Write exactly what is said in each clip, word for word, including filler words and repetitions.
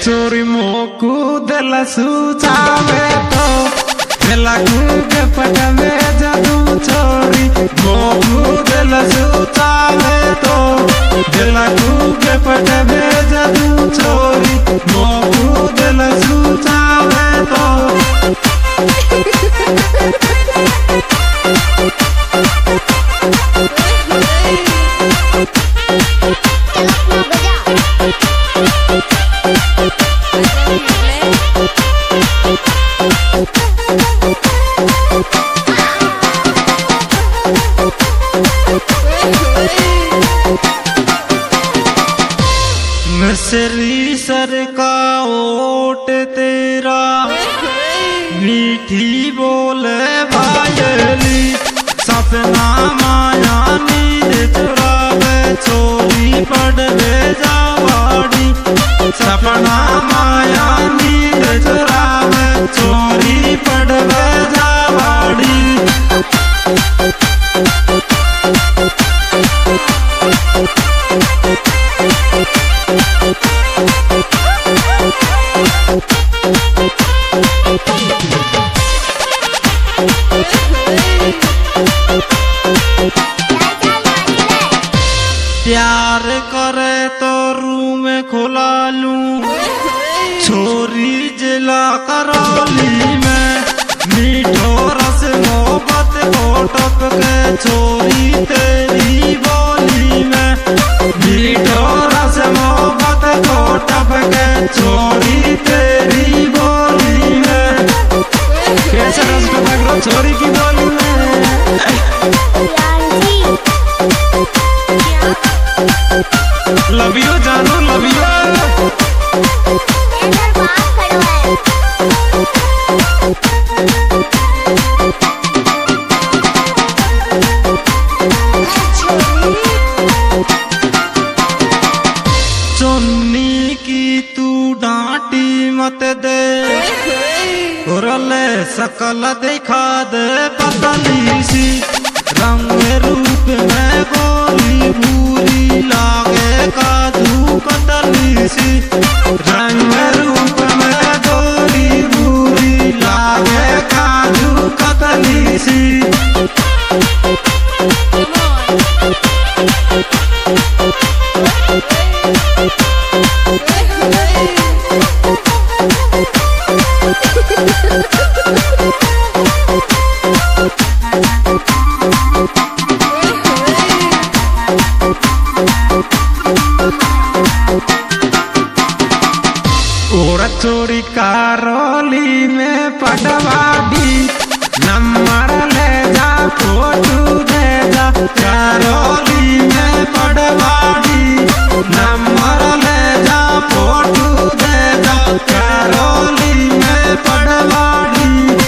चोरी मोकू दिल सुचावे तो दिल के पट में जादू चोरी मोकू दिल सुचावे तो दिल के पट में जादू चोरी मोकू दिल सुचावे तो मिसरी सर का ओट तेरा मीठी बोले भायली सपना माया नींद चुरावे चोरी पड़वे जावाड़ी सपना माया नींद चुरावे चोरी पड़वे जावाड़ी प्यार करे तो रूम में खुला लूं छोरी जिला करौली में मीठो रस मोहब्बत को टपके छोरी तेरी बोली में मीठो रस मोहब्बत को टपके छोरी तेरी बोली में कैसे रस को पकड़ो छोरी की बोली में लव यू जानू लव यू चुन्नी की तू डांटी मत दे उरले सकल दिखा दे पतली सी रंग रूप में गोरी भूरी लागे काजू कतली सी रंग रूप में गोरी भूरी लागे काजू कतली सी चोरी करौली में पटवाड़ी नंबर ले जा फोटू दे जा करौली में पटवाड़ी नंबर ले जा फोटू दे जा करौली में पटवाड़ी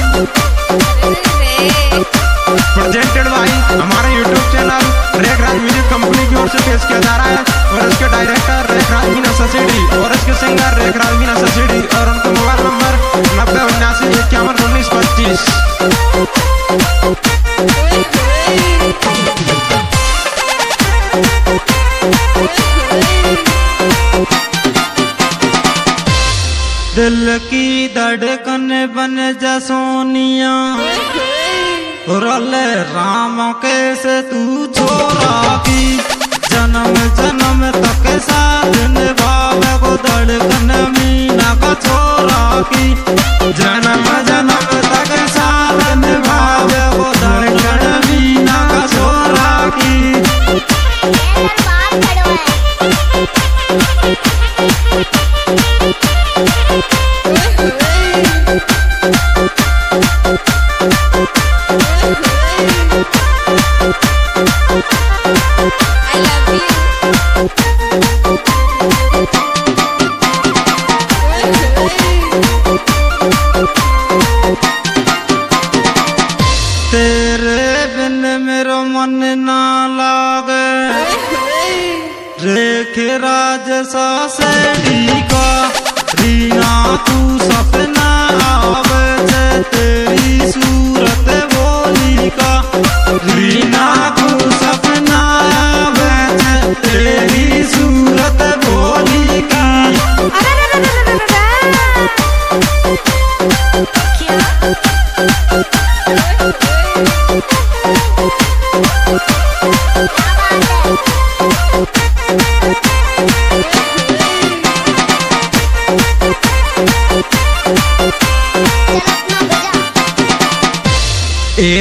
प्रेजेंटेड बाय हमारे YouTube channel Rekhraj music company की ओर से पेश किया जा रहा है और इसके डायरेक्टर रेखराज मीना ससीडी और इसके सिंगर रेखराज मीना ससीडी और उनका मोबाइल नंबर नब्बे उन्यासी इक्यावन उन्नीस पच्चीस। दिल की धड़कन बन जा सोनिया रोले राम कैसे तू छोरा की जन्म जन्म तक साथ निभावे को धड़कन मीना का छोरा की जन्म जन्म तक साथ निभावे को धड़कन मीना का छोरा की I love you.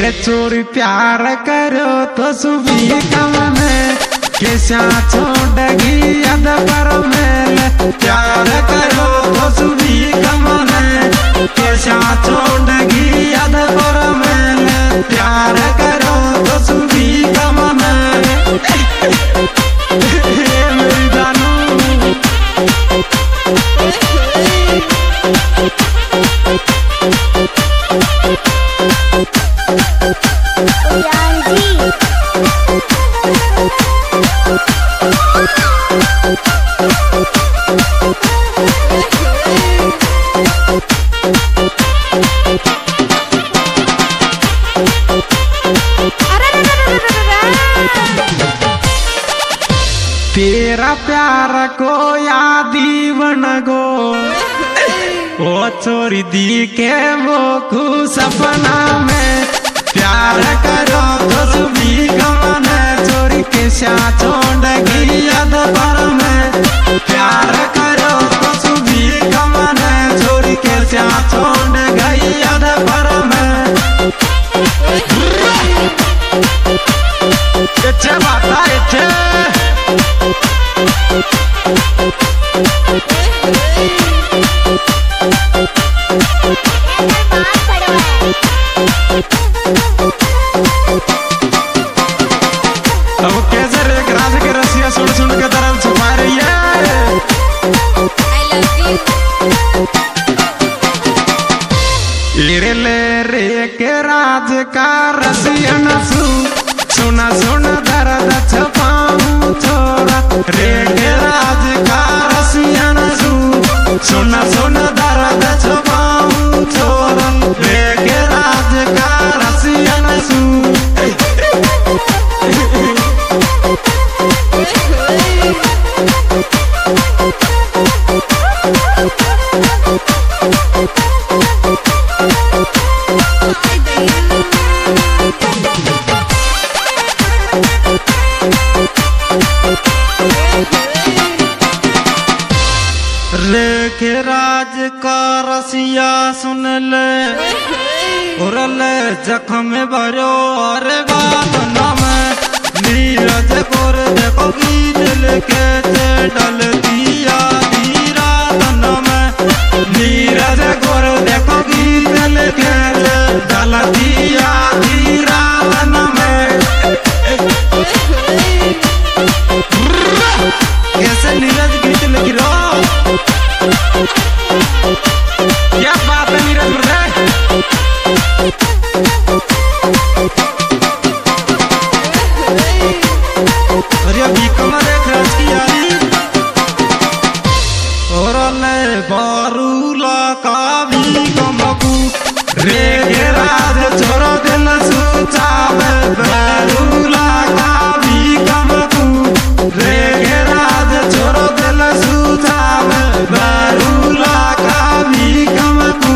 ये चोरी प्यार करो तो सुबी कमने कैसा छोड़गी यद पर मेले प्यार करो तो सुबी कमने कैसा छोड़गी यद पर मेले प्यार करो तो सुबी कमने मेरी जानू तेरा प्यार को यादी बन गो ओ चोरी दी के वो खू सपना में प्यार करो तो सुबी गमने चोरी के सा छोड़गी याद पर में प्यार करो तो सुबी गमने चोरी के सा छोड़ गई याद पर में इच्छे बाता इच्छे अब कैसे एक राज के रसिया सुन सुन के तरफ छुपा रही है ले ले रे के राज का रसिया नसू सुना सुन दर्द छुपाऊं छोड़ा रे के राज का रसिया नसू सुना सुन दर्द छुपाऊं छोड़ा रे के राज का रसिया नसू रे के राज का रसिया सुन ले और ले जख्म भरो और बात नाम नीरज कोर देखो गीत लेके डल दिया धीरा तन में नीरज कोर देखो गीत लेके डल दिया धीरा तन में कैसे नीरज गीत लिख रहा क्या बात है नीरज अरे अभी कमर एक राज की यारी और ले बारूला का भी कमकू रे के राज छोरो दिल सुचावे बारूला का भी कमकू रे के राज छोरो दिल सुचावे बारूला का भी कमकू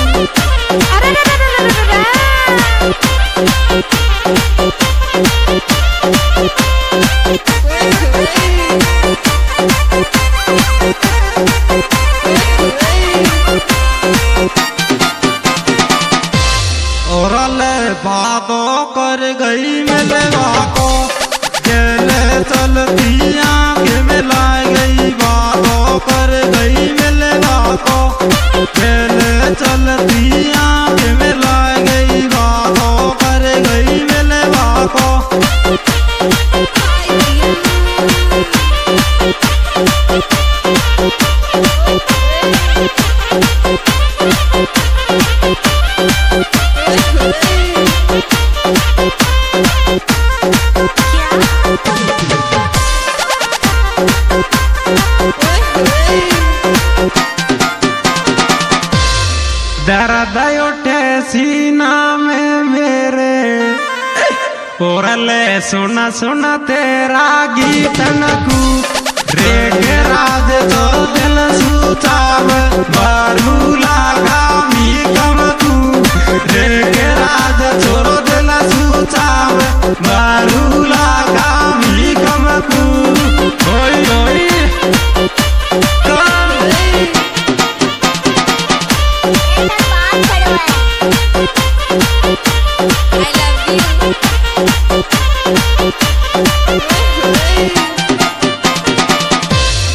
और ले बातों कर गई मिलवा को चले चलती आंखें मिलाई गई बातों कर गई मिलवा को चले चलती आंखें मिलाई गई बातों कर गई मिलवा को दर्द उठे सीना में मेरे और ले सुना सुना तेरा गीत नकू रे के राज जो दिल सुचावे बारूला का भी कमकू रे के राज छोरो दिल सुचावे बारू